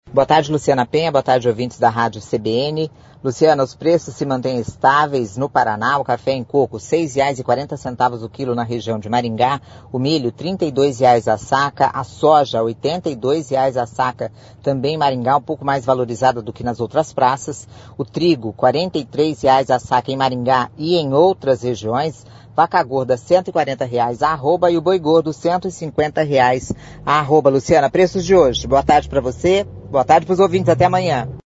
Boa tarde, Luciana Penha. Boa tarde, ouvintes da Rádio CBN. Luciana, os preços se mantêm estáveis no Paraná. O café em coco, R$ 6,40 o quilo na região de Maringá. O milho, R$ 32,00 a saca. A soja, R$ 82,00 a saca, também em Maringá, um pouco mais valorizada do que nas outras praças. O trigo, R$ 43,00 a saca em Maringá e em outras regiões. Vaca gorda, R$ 140,00 a arroba e o boi gordo, R$ 150,00 a arroba. Luciana, preços de hoje. Boa tarde para você. Boa tarde para os ouvintes. Até amanhã.